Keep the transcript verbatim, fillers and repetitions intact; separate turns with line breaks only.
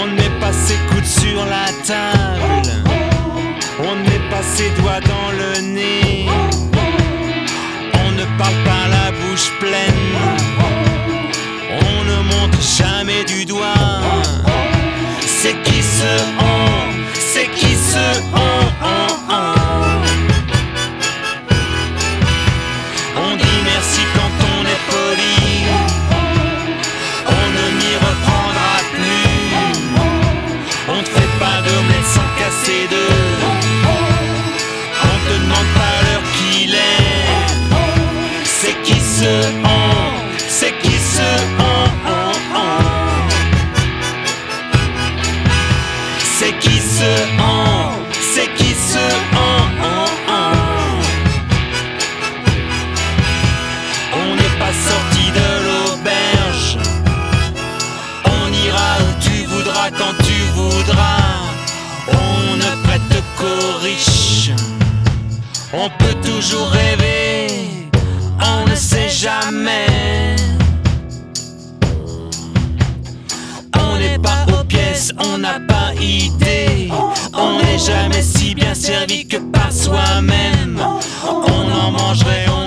On ne met pas ses coudes sur la table, on ne met pas ses doigts dans le nez, on ne parle pas la bouche pleine, on ne montre jamais du doigt. C'est qui ce on, c'est qui ce on, on, on. On dit merci quand on est poli, on ne m'y reprendra plus. On ne fait pas d'omelette sans casser d'œufs, on te demande pas l'heure qu'il est. C'est qui ce on, c'est qui ce on, on, on. C'est qui ce on, c'est qui ce on, on, on. On n'est pas sorti de l'auberge, on ira où tu voudras quand tu voudras. On ne prête qu'aux riches, on peut toujours rêver, on ne sait jamais. On n'est pas aux pièces, on n'a pas idée, on n'est jamais si bien servi que par soi-même. On en mangerait, on